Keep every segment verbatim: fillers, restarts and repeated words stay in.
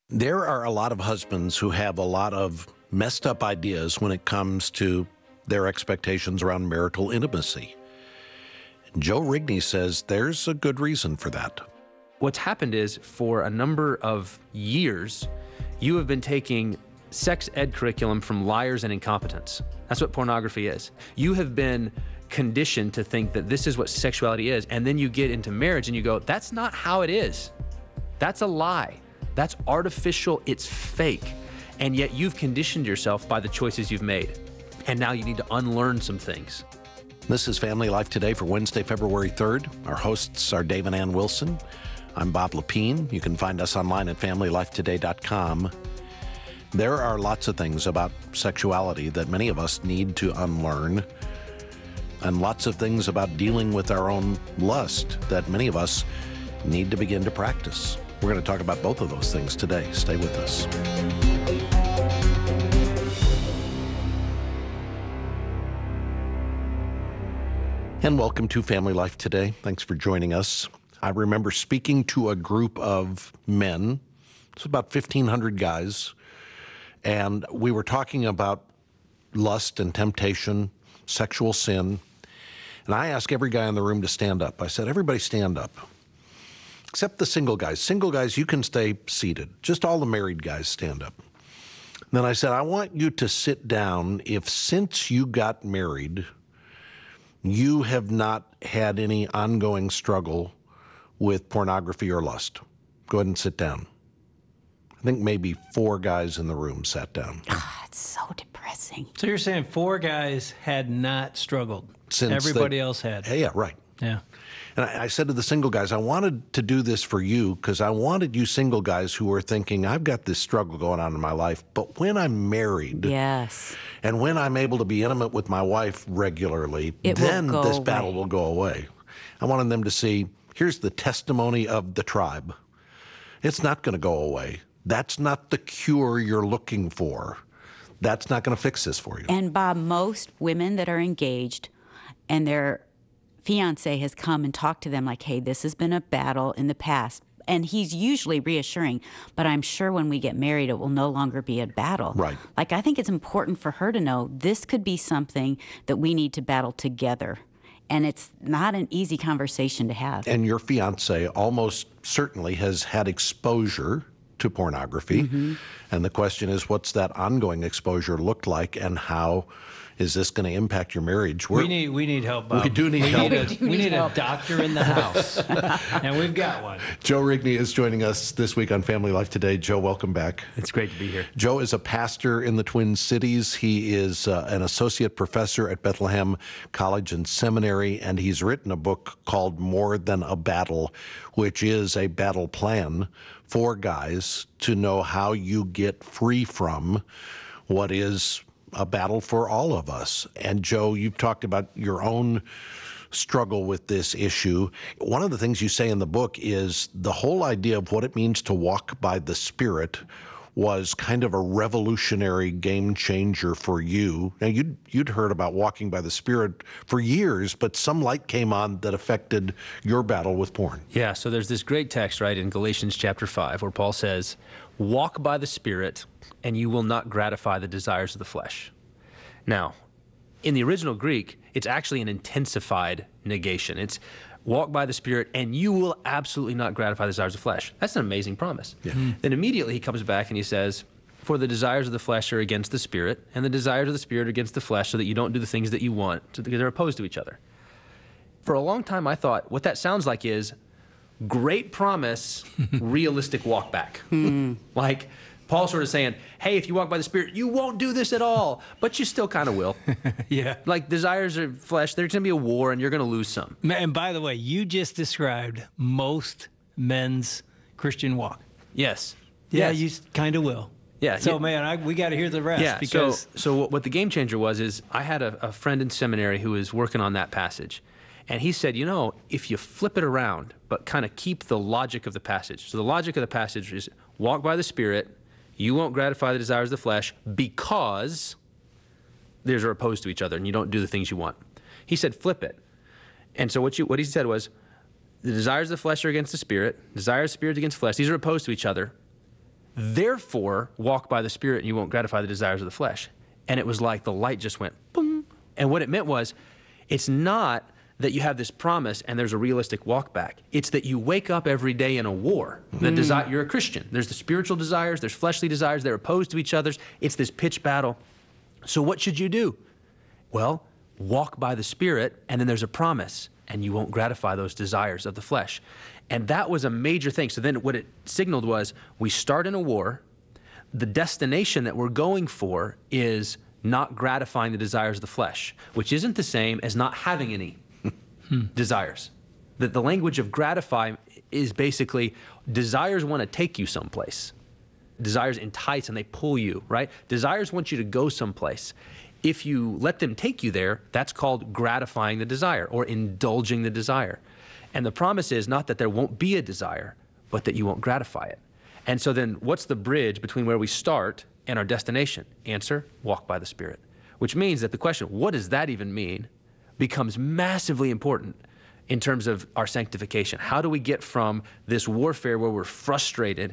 There are a lot of husbands who have a lot of messed up ideas when it comes to their expectations around marital intimacy. Joe Rigney says there's a good reason for that. What's happened is, for a number of years, you have been taking sex ed curriculum from liars and incompetents. That's what pornography is. You have been conditioned to think that this is what sexuality is, and then you get into marriage and you go, that's not how it is. That's a lie. That's artificial, it's fake. And yet you've conditioned yourself by the choices you've made. And now you need to unlearn some things. This is Family Life Today for Wednesday, February third. Our hosts are Dave and Ann Wilson. I'm Bob Lepine. You can find us online at family life today dot com. There are lots of things about sexuality that many of us need to unlearn, and lots of things about dealing with our own lust that many of us need to begin to practice. We're going to talk about both of those things today. Stay with us. And welcome to Family Life Today. Thanks for joining us. I remember speaking to a group of men. It's about fifteen hundred guys. And we were talking about lust and temptation, sexual sin. And I asked every guy in the room to stand up. I said, everybody stand up. Except the single guys. Single guys, you can stay seated. Just all the married guys stand up. And then I said, I want you to sit down if since you got married, you have not had any ongoing struggle with pornography or lust. Go ahead and sit down. I think maybe four guys in the room sat down. Ah, it's so depressing. So you're saying four guys had not struggled. Since Everybody they, else had. Yeah, right. Yeah. And I, I said to the single guys, I wanted to do this for you because I wanted you single guys who were thinking, I've got this struggle going on in my life, but when I'm married, Yes. and when I'm able to be intimate with my wife regularly, It will then go this battle away. will go away. I wanted them to see, here's the testimony of the tribe. It's not going to go away. That's not the cure you're looking for. That's not going to fix this for you. And Bob, most women that are engaged and their fiance has come and talked to them like, hey, this has been a battle in the past. And he's usually reassuring, but I'm sure when we get married, it will no longer be a battle. Right. Like, I think it's important for her to know this could be something that we need to battle together. And it's not an easy conversation to have. And your fiance almost certainly has had exposure to pornography. Mm-hmm. And the question is, what's that ongoing exposure look like, and how is this going to impact your marriage? We're, We need we need help, Bob. We do need we help. Need a, we need a doctor in the house. And we've got one. Joe Rigney is joining us this week on Family Life Today. Joe, welcome back. It's great to be here. Joe is a pastor in the Twin Cities. He is uh, an associate professor at Bethlehem College and Seminary, and he's written a book called More Than a Battle, which is a battle plan for guys to know how you get free from what is a battle for all of us. And Joe, you've talked about your own struggle with this issue. One of the things you say in the book is the whole idea of what it means to walk by the Spirit was kind of a revolutionary game changer for you. Now, you'd, you'd heard about walking by the Spirit for years, but some light came on that affected your battle with porn. Yeah, so there's this great text, right, in Galatians chapter five, where Paul says, walk by the Spirit, and you will not gratify the desires of the flesh. Now, in the original Greek, it's actually an intensified negation. It's walk by the Spirit, and you will absolutely not gratify the desires of the flesh. That's an amazing promise. Yeah. Mm-hmm. Then immediately he comes back and he says, for the desires of the flesh are against the Spirit, and the desires of the Spirit are against the flesh, so that you don't do the things that you want, so because they're opposed to each other. For a long time, I thought what that sounds like is great promise, realistic walk back. Mm. Like Paul sort of saying, hey, if you walk by the Spirit, you won't do this at all, but you still kind of will. Yeah. Like desires of flesh, there's going to be a war and you're going to lose some. And by the way, you just described most men's Christian walk. Yes. Yeah, yes. you kind of will. Yeah. So, yeah. man, I, we got to hear the rest. Yeah, because so, so what the game changer was is I had a, a friend in seminary who was working on that passage. And he said, you know, if you flip it around, but kind of keep the logic of the passage. So the logic of the passage is walk by the Spirit, you won't gratify the desires of the flesh because these are opposed to each other and you don't do the things you want. He said, flip it. And so what, you, what he said was, the desires of the flesh are against the Spirit, desires of the Spirit against flesh. These are opposed to each other. Therefore, walk by the Spirit and you won't gratify the desires of the flesh. And it was like the light just went boom. And what it meant was, it's not that you have this promise and there's a realistic walk back. It's that you wake up every day in a war. The Mm. desi- you're a Christian. There's the spiritual desires, there's fleshly desires, they're opposed to each other. It's this pitched battle. So what should you do? Well, walk by the Spirit, and then there's a promise, and you won't gratify those desires of the flesh. And that was a major thing. So then what it signaled was, we start in a war. The destination that we're going for is not gratifying the desires of the flesh, which isn't the same as not having any desires. That the language of gratify is basically, desires want to take you someplace. Desires entice and they pull you, right? Desires want you to go someplace. If you let them take you there, that's called gratifying the desire or indulging the desire. And the promise is not that there won't be a desire, but that you won't gratify it. And so then what's the bridge between where we start and our destination? Answer, walk by the Spirit. Which means that the question, what does that even mean, becomes massively important in terms of our sanctification. How do we get from this warfare where we're frustrated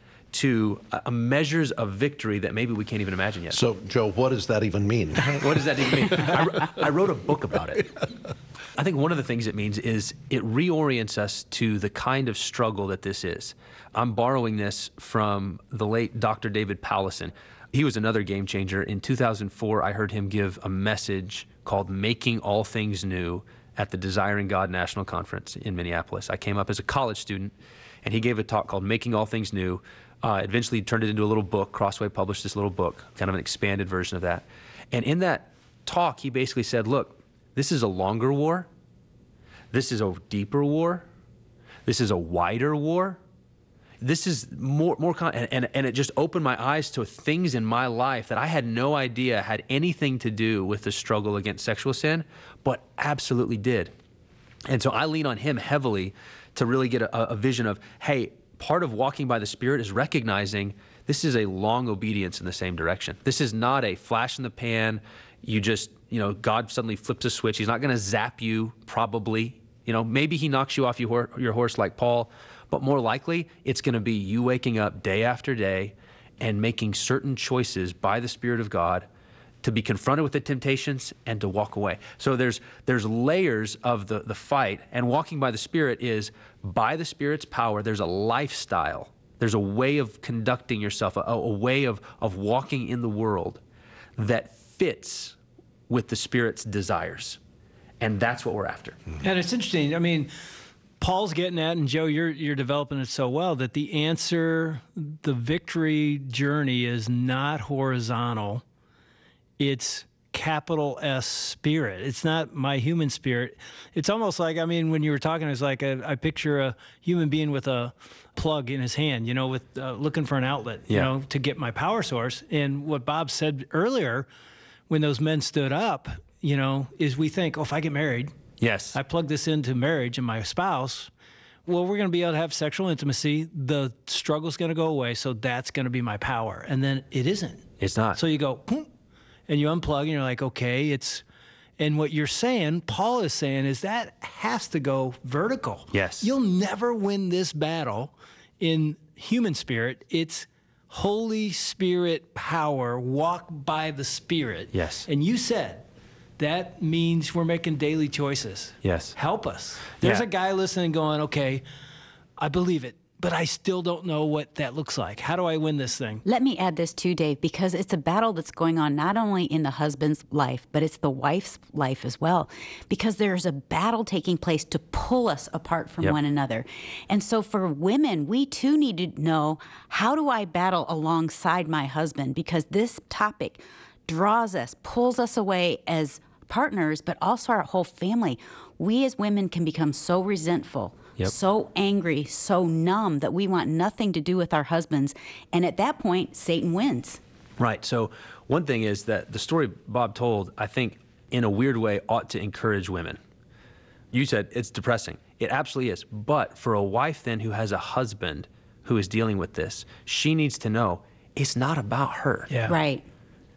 to a measures of victory that maybe we can't even imagine yet? So, Joe, what does that even mean? What does that even mean? I, I wrote a book about it. I think one of the things it means is it reorients us to the kind of struggle that this is. I'm borrowing this from the late Doctor David Powlison. He was another game changer. In two thousand four, I heard him give a message called Making All Things New at the Desiring God National Conference in Minneapolis. I came up as a college student, and he gave a talk called Making All Things New. Uh, eventually turned it into a little book. Crossway published this little book, kind of an expanded version of that. And in that talk, he basically said, look, this is a longer war. This is a deeper war. This is a wider war. This is more, more con- and, and, and it just opened my eyes to things in my life that I had no idea had anything to do with the struggle against sexual sin, but absolutely did. And so I lean on him heavily to really get a, a vision of, hey, part of walking by the Spirit is recognizing this is a long obedience in the same direction. This is not a flash in the pan. You just, you know, God suddenly flips a switch. He's not going to zap you, probably. You know, maybe he knocks you off your, your horse like Paul, but more likely it's going to be you waking up day after day and making certain choices by the Spirit of God to be confronted with the temptations and to walk away. So there's there's layers of the, the fight, and walking by the Spirit is, by the Spirit's power, there's a lifestyle. There's a way of conducting yourself, a, a way of, of walking in the world that fits with the Spirit's desires. And that's what we're after. And it's interesting. I mean, Paul's getting at, and Joe, you're you're developing it so well, that the answer, the victory journey is not horizontal. It's capital S spirit. It's not my human spirit. It's almost like, I mean, when you were talking, it's like a, I picture a human being with a plug in his hand, you know, with uh, looking for an outlet, you Yeah. know, to get my power source. And what Bob said earlier, when those men stood up, you know, is we think, oh, if I get married, Yes. I plug this into marriage and my spouse, well, we're going to be able to have sexual intimacy. The struggle's going to go away. So that's going to be my power. And then it isn't. It's not. So you go, boom, and you unplug and you're like, okay, it's, and what you're saying, Paul is saying, is that has to go vertical. Yes. You'll never win this battle in human spirit. It's Holy Spirit power, walk by the Spirit. Yes. And you said, that means we're making daily choices. Yes. Help us. There's Yeah. a guy listening going, okay, I believe it, but I still don't know what that looks like. How do I win this thing? Let me add this too, Dave, because it's a battle that's going on not only in the husband's life, but it's the wife's life as well. Because there's a battle taking place to pull us apart from Yep. one another. And so for women, we too need to know, how do I battle alongside my husband? Because this topic draws us, pulls us away as partners, but also our whole family. We as women can become so resentful, Yep. so angry, so numb that we want nothing to do with our husbands. And at that point, Satan wins. Right. So one thing is that the story Bob told, I think, in a weird way, ought to encourage women. You said it's depressing. It absolutely is. But for a wife then who has a husband who is dealing with this, she needs to know it's not about her. Yeah. Right.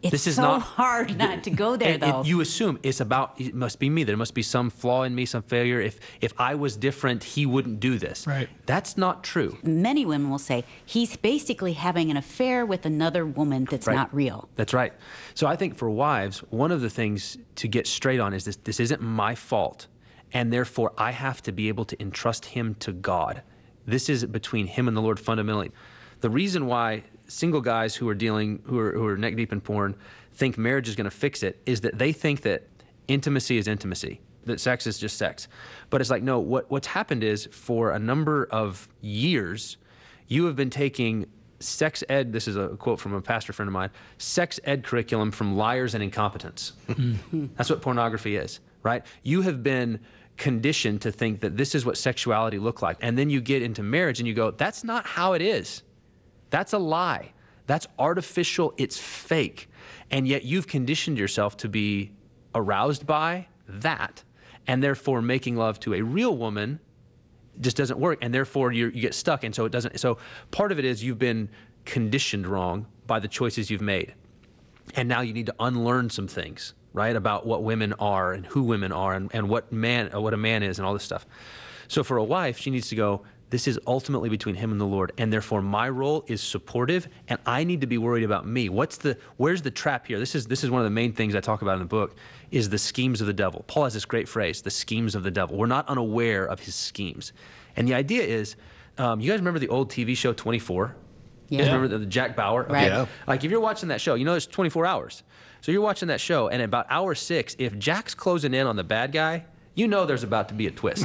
It's This is so not hard not to go there, and it- though. you assume it's about, it must be me. There must be some flaw in me, some failure. If if I was different, he wouldn't do this. Right. That's not true. Many women will say he's basically having an affair with another woman that's Right. not real. That's right. So I think for wives, one of the things to get straight on is this: this isn't my fault, and therefore I have to be able to entrust him to God. This is between him and the Lord fundamentally. The reason why single guys who are dealing, who are, who are neck deep in porn, think marriage is going to fix it is that they think that intimacy is intimacy, that sex is just sex. But it's like, no, what, what's happened is for a number of years, you have been taking sex ed, this is a quote from a pastor friend of mine, sex ed curriculum from liars and incompetents. That's what pornography is, right? You have been conditioned to think that this is what sexuality looked like. And then you get into marriage and you go, that's not how it is. That's a lie. That's artificial. It's fake. And yet you've conditioned yourself to be aroused by that. And therefore making love to a real woman just doesn't work. And therefore you you get stuck. And so it doesn't. So part of it is you've been conditioned wrong by the choices you've made. And now you need to unlearn some things, right? About what women are and who women are and, and what man, what a man is and all this stuff. So for a wife, she needs to go, this is ultimately between him and the Lord, and therefore my role is supportive, and I need to be worried about me. What's the, where's the trap here? This is this is one of the main things I talk about in the book, is the schemes of the devil. Paul has this great phrase, the schemes of the devil. We're not unaware of his schemes. And the idea is, um, you guys remember the old T V show twenty-four? You guys Yeah. remember the, the Jack Bauer? Right. Yeah. Like if you're watching that show, you know it's twenty-four hours. So you're watching that show, and at about hour six, if Jack's closing in on the bad guy, you know there's about to be a twist,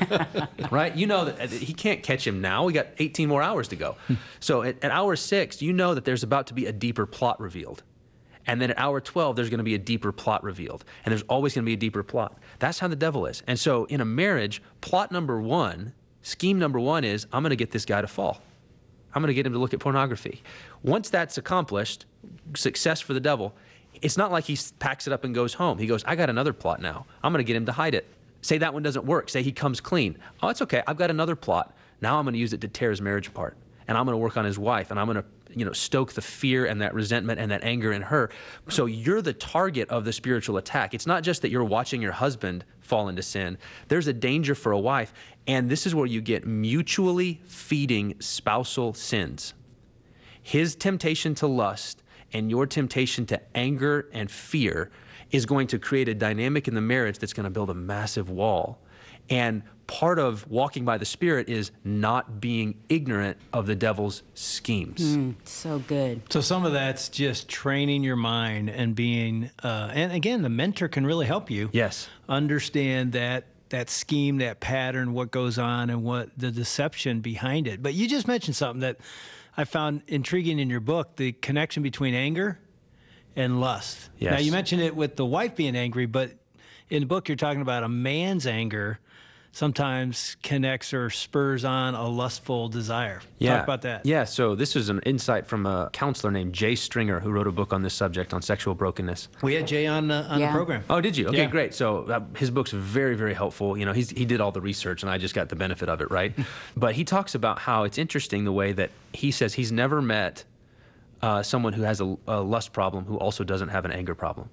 right? You know that he can't catch him now. We got eighteen more hours to go. So at, at hour six, you know that there's about to be a deeper plot revealed. And then at hour twelve, there's going to be a deeper plot revealed. And there's always going to be a deeper plot. That's how the devil is. And so in a marriage, plot number one, scheme number one is, I'm going to get this guy to fall. I'm going to get him to look at pornography. Once that's accomplished, success for the devil, it's not like he packs it up and goes home. He goes, I got another plot now. I'm going to get him to hide it. Say that one doesn't work. Say he comes clean. Oh, it's okay. I've got another plot. Now I'm going to use it to tear his marriage apart. And I'm going to work on his wife. And I'm going to, you know, stoke the fear and that resentment and that anger in her. So you're the target of the spiritual attack. It's not just that you're watching your husband fall into sin. There's a danger for a wife. And this is where you get mutually feeding spousal sins. His temptation to lust and your temptation to anger and fear is going to create a dynamic in the marriage that's going to build a massive wall. And part of walking by the Spirit is not being ignorant of the devil's schemes. Mm, so good. So some of that's just training your mind and being, uh, and again, the mentor can really help you. Yes. Understand that that scheme, that pattern, what goes on, and what the deception behind it. But you just mentioned something that I found intriguing in your book: the connection between anger and lust. Yes. Now you mentioned it with the wife being angry, but in the book you're talking about a man's anger sometimes connects or spurs on a lustful desire. Yeah. Talk about that. Yeah, so this is an insight from a counselor named Jay Stringer, who wrote a book on this subject, on sexual brokenness. We had Jay on uh, on Yeah. the program. Oh, did you? Okay, Yeah. great. So uh, his book's very, very helpful. You know, he's, he did all the research, and I just got the benefit of it, right? But he talks about how it's interesting the way that he says he's never met uh, someone who has a, a lust problem who also doesn't have an anger problem.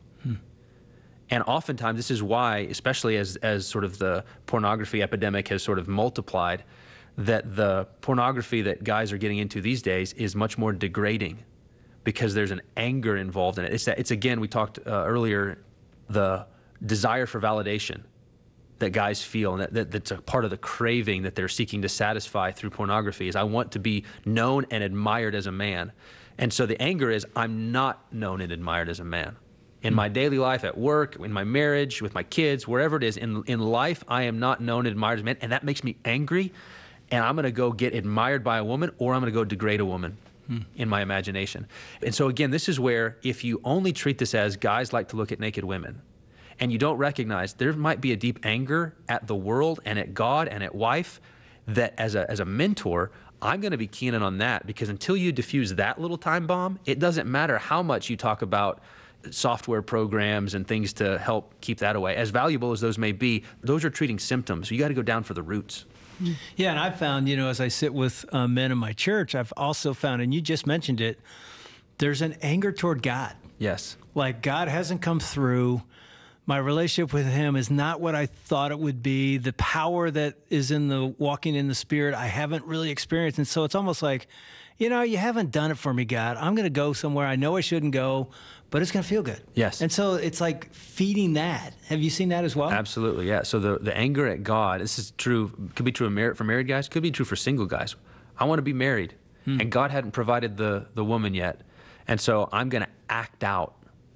And oftentimes, this is why, especially as, as sort of the pornography epidemic has sort of multiplied, that the pornography that guys are getting into these days is much more degrading because there's an anger involved in it. It's, that, it's again, we talked uh, earlier, the desire for validation that guys feel, and that, that, that's a part of the craving that they're seeking to satisfy through pornography is, I want to be known and admired as a man. And so the anger is, I'm not known and admired as a man. In my daily life, at work, in my marriage, with my kids, wherever it is, in, in life, I am not known and admired as a man, and that makes me angry, and I'm going to go get admired by a woman, or I'm going to go degrade a woman hmm. in my imagination. And so again, this is where if you only treat this as guys like to look at naked women, and you don't recognize there might be a deep anger at the world and at God and at wife, that as a, as a mentor, I'm going to be keen in on that, because until you diffuse that little time bomb, it doesn't matter how much you talk about software programs and things to help keep that away. As valuable as those may be, those are treating symptoms. You got to go down for the roots. Yeah, and I've found, you know, as I sit with uh, men in my church, I've also found, and you just mentioned it, there's an anger toward God. Yes. Like, God hasn't come through. My relationship with him is not what I thought it would be. The power that is in the walking in the Spirit, I haven't really experienced. And so it's almost like, you know, you haven't done it for me, God. I'm going to go somewhere I know I shouldn't go, but it's going to feel good. Yes. And so it's like feeding that. Have you seen that as well? Absolutely, yeah. So the, the anger at God, this is true, could be true of mar- for married guys, could be true for single guys. I want to be married, hmm. and God hadn't provided the, the woman yet. And so I'm going to act out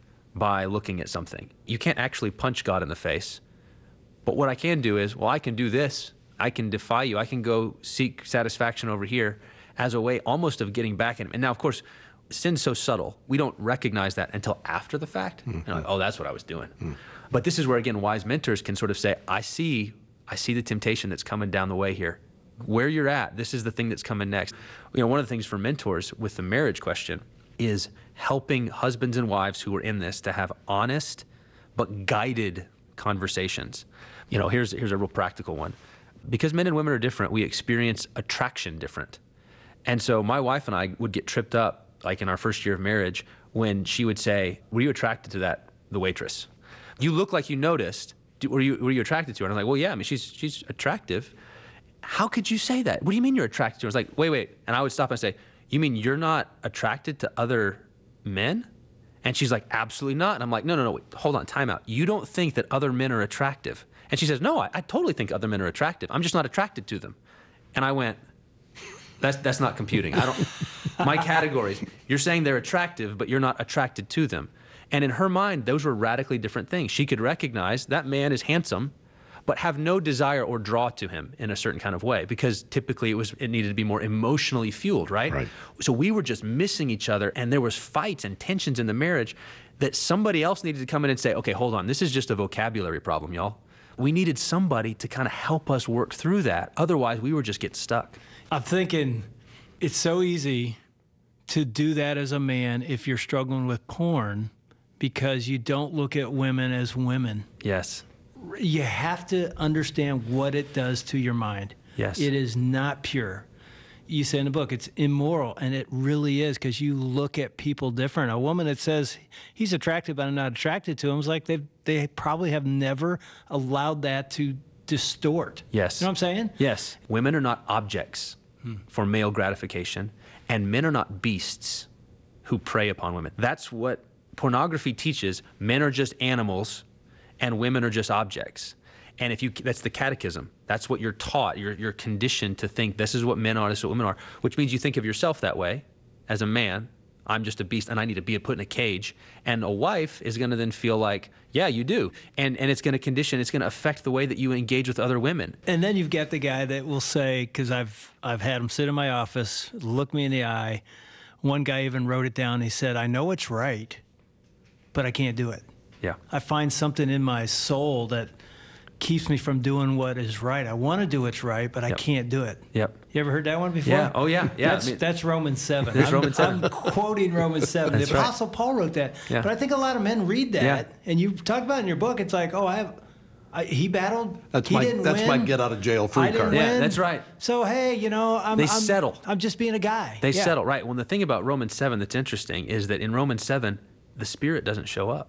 by looking at something. You can't actually punch God in the face. But what I can do is, well, I can do this. I can defy you. I can go seek satisfaction over here as a way almost of getting back at him. And now, of course, sin's so subtle, we don't recognize that until after the fact. Mm-hmm. And like, oh, that's what I was doing. Mm-hmm. But this is where, again, wise mentors can sort of say, I see, I see the temptation that's coming down the way here. Where you're at, this is the thing that's coming next. You know, one of the things for mentors with the marriage question is helping husbands and wives who are in this to have honest but guided conversations. You know, here's here's a real practical one. Because men and women are different, we experience attraction different. And so my wife and I would get tripped up, like in our first year of marriage, when she would say, were you attracted to that, the waitress? You look like you noticed. Were you were you attracted to her? And I'm like, well, yeah, I mean, she's she's attractive. How could you say that? What do you mean you're attracted to her? I was like, wait, wait. And I would stop and say, you mean you're not attracted to other men? And she's like, absolutely not. And I'm like, no, no, no, wait, hold on, time out. You don't think that other men are attractive? And she says, no, I, I totally think other men are attractive. I'm just not attracted to them. And I went, that's that's not computing. I don't, my categories, you're saying they're attractive, but you're not attracted to them. And in her mind, those were radically different things. She could recognize that man is handsome, but have no desire or draw to him in a certain kind of way, because typically it was it needed to be more emotionally fueled, right? Right. So we were just missing each other, and there was fights and tensions in the marriage that somebody else needed to come in and say, okay, hold on, this is just a vocabulary problem, y'all. We needed somebody to kind of help us work through that. Otherwise, we were just getting stuck. I'm thinking it's so easy to do that as a man if you're struggling with porn, because you don't look at women as women. Yes. You have to understand what it does to your mind. Yes. It is not pure. You say in the book, it's immoral, and it really is, because you look at people different. A woman that says, he's attractive, but I'm not attracted to him, is like they they probably have never allowed that to distort. Yes. You know what I'm saying? Yes. Women are not objects hmm. for male gratification, and men are not beasts who prey upon women. That's what pornography teaches. Men are just animals, and women are just objects. And if you, that's the catechism. That's what you're taught. You're, you're conditioned to think this is what men are, this is what women are, which means you think of yourself that way as a man. I'm just a beast and I need to be put in a cage. And a wife is going to then feel like, yeah, you do. And and it's going to condition, it's going to affect the way that you engage with other women. And then you've got the guy that will say, because I've, I've had him sit in my office, look me in the eye. One guy even wrote it down. He said, I know it's right, but I can't do it. Yeah. I find something in my soul that keeps me from doing what is right. I want to do what's right, but I Yep. can't do it. Yep. You ever heard that one before? Yeah. Oh, yeah. Yeah. That's, I mean, that's Romans seven. That's I'm, Romans seven. I'm quoting Romans seven. That's The right. Apostle Paul wrote that. Yeah. But I think a lot of men read that, Yeah. and you talk about it in your book, it's like, oh, I have, I, he battled. That's he my didn't that's win. my get out of jail free I didn't card. Yeah, win. that's right. So, hey, you know, I'm, They I'm, settle. I'm just being a guy. They Yeah. settle, right? Well, the thing about Romans seven that's interesting is that in Romans seven, the Spirit doesn't show up.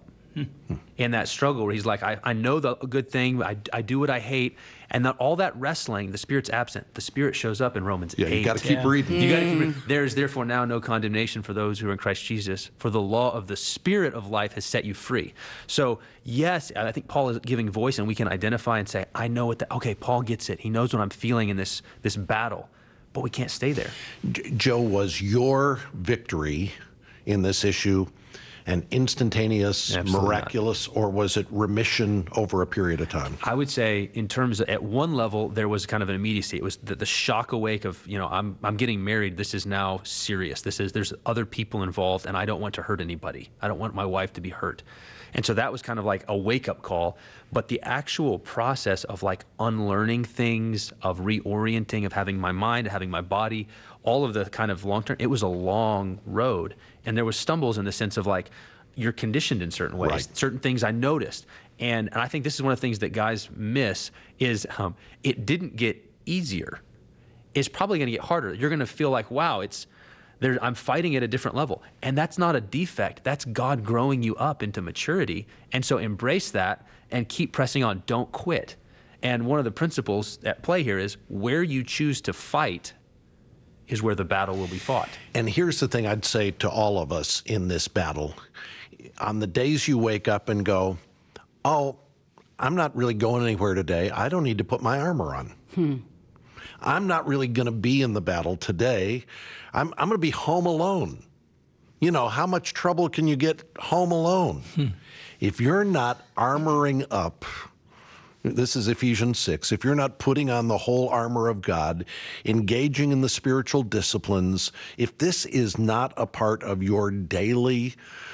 In that struggle where he's like, I, I know the good thing, I, I do what I hate, and that all that wrestling, the Spirit's absent. The Spirit shows up in Romans Yeah, eight. you got to keep Yeah. reading. You got to keep reading. There is therefore now no condemnation for those who are in Christ Jesus, for the law of the Spirit of life has set you free. So yes, I think Paul is giving voice, and we can identify and say, I know what that, okay, Paul gets it. He knows what I'm feeling in this, this battle, but we can't stay there. J- Joe, was your victory in this issue an instantaneous, Absolutely not. miraculous, or was it remission over a period of time? I would say in terms of, at one level, there was kind of an immediacy. It was the, the shock awake of, you know, I'm I'm getting married. This is now serious. This is, there's other people involved, and I don't want to hurt anybody. I don't want my wife to be hurt. And so that was kind of like a wake-up call. But the actual process of like unlearning things, of reorienting, of having my mind, having my body, all of the kind of long-term, it was a long road. And there was stumbles in the sense of like, you're conditioned in certain ways, Right. certain things I noticed. And, and I think this is one of the things that guys miss is um, it didn't get easier. It's probably going to get harder. You're going to feel like, wow, it's There, I'm fighting at a different level. And that's not a defect. That's God growing you up into maturity. And so embrace that and keep pressing on. Don't quit. And one of the principles at play here is where you choose to fight is where the battle will be fought. And here's the thing I'd say to all of us in this battle. On the days you wake up and go, oh, I'm not really going anywhere today. I don't need to put my armor on. Hmm. I'm not really going to be in the battle today. I'm, I'm going to be home alone. You know, how much trouble can you get home alone? Hmm. If you're not armoring up, this is Ephesians six, if you're not putting on the whole armor of God, engaging in the spiritual disciplines, if this is not a part of your daily,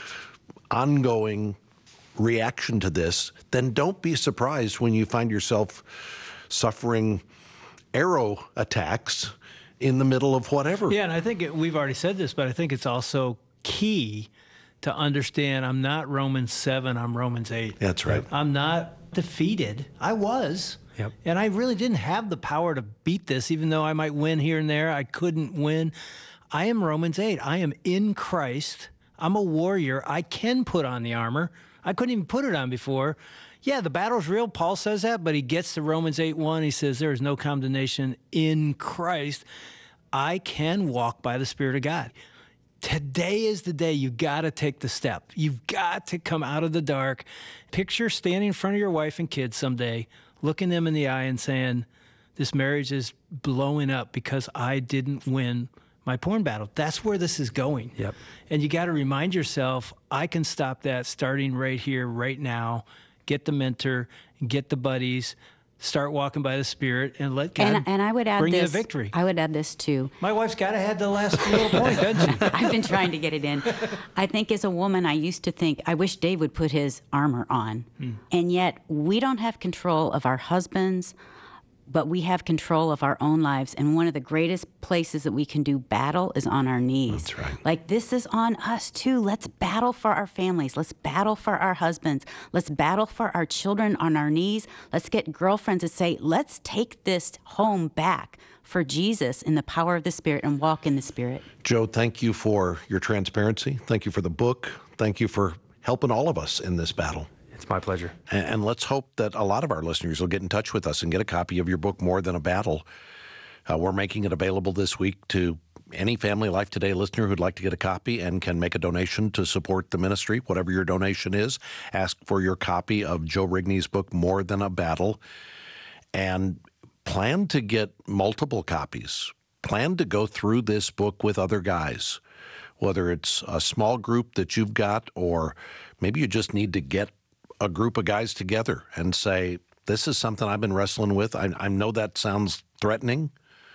ongoing reaction to this, then don't be surprised when you find yourself suffering arrow attacks in the middle of whatever. Yeah, and I think it, we've already said this, but I think it's also key to understand I'm not Romans seven, I'm Romans eight. That's right. I'm not defeated. I was. Yep. And I really didn't have the power to beat this, even though I might win here and there. I couldn't win. I am Romans eight. I am in Christ. I'm a warrior. I can put on the armor. I couldn't even put it on before. Yeah, the battle's real. Paul says that, but he gets to Romans eight one. He says there is no condemnation in Christ. I can walk by the Spirit of God. Today is the day you got to take the step. You've got to come out of the dark. Picture standing in front of your wife and kids someday, looking them in the eye and saying, this marriage is blowing up because I didn't win my porn battle. That's where this is going. Yep. And you got to remind yourself, I can stop that starting right here, right now. Get the mentor, get the buddies, start walking by the Spirit, and let God and, and I would add bring this, you the victory. I would add this too. My wife's got to have the last little point, doesn't she? I've been trying to get it in. I think as a woman, I used to think, I wish Dave would put his armor on. Hmm. And yet, we don't have control of our husbands, but we have control of our own lives. And one of the greatest places that we can do battle is on our knees. That's right. Like, this is on us too. Let's battle for our families. Let's battle for our husbands. Let's battle for our children on our knees. Let's get girlfriends to say, let's take this home back for Jesus in the power of the Spirit and walk in the Spirit. Joe, thank you for your transparency. Thank you for the book. Thank you for helping all of us in this battle. It's my pleasure. And, and let's hope that a lot of our listeners will get in touch with us and get a copy of your book, More Than a Battle. Uh, we're making it available this week to any Family Life Today listener who'd like to get a copy and can make a donation to support the ministry. Whatever your donation is, ask for your copy of Joe Rigney's book, More Than a Battle, and plan to get multiple copies. Plan to go through this book with other guys, whether it's a small group that you've got, or maybe you just need to get a group of guys together and say, this is something I've been wrestling with. I, I know that sounds threatening,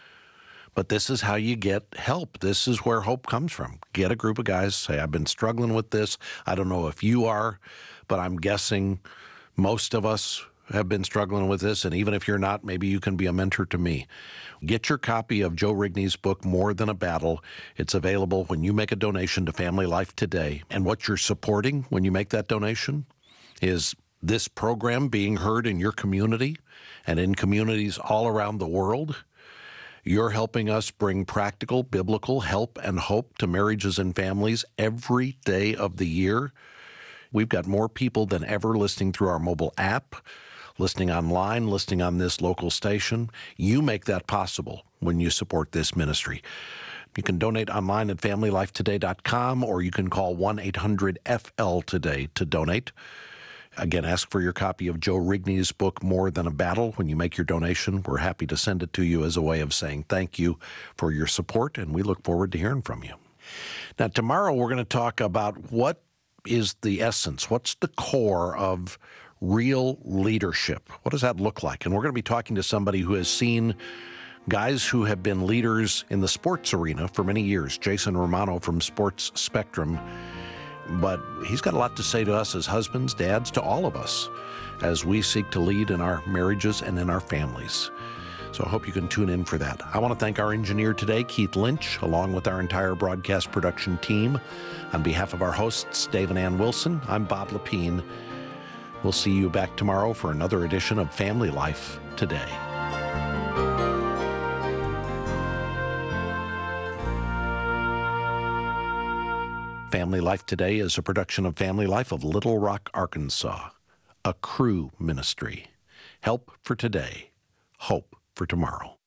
but this is how you get help. This is where hope comes from. Get a group of guys, say, I've been struggling with this. I don't know if you are, but I'm guessing most of us have been struggling with this. And even if you're not, maybe you can be a mentor to me. Get your copy of Joe Rigney's book, More Than a Battle. It's available when you make a donation to Family Life Today. And what you're supporting when you make that donation is this program being heard in your community and in communities all around the world. You're helping us bring practical, biblical help and hope to marriages and families every day of the year. We've got more people than ever listening through our mobile app, listening online, listening on this local station. You make that possible when you support this ministry. You can donate online at family life today dot com, or you can call one eight hundred F L today to donate. Again, ask for your copy of Joe Rigney's book, More Than a Battle. When you make your donation, we're happy to send it to you as a way of saying thank you for your support, and we look forward to hearing from you. Now, tomorrow we're going to talk about what is the essence, what's the core of real leadership? What does that look like? And we're going to be talking to somebody who has seen guys who have been leaders in the sports arena for many years, Jason Romano from Sports Spectrum. But he's got a lot to say to us as husbands, dads, to all of us as we seek to lead in our marriages and in our families. So I hope you can tune in for that. I want to thank our engineer today, Keith Lynch, along with our entire broadcast production team. On behalf of our hosts, Dave and Ann Wilson, I'm Bob Lepine. We'll see you back tomorrow for another edition of Family Life Today. Family Life Today is a production of Family Life of Little Rock, Arkansas, a Cru ministry. Help for today, hope for tomorrow.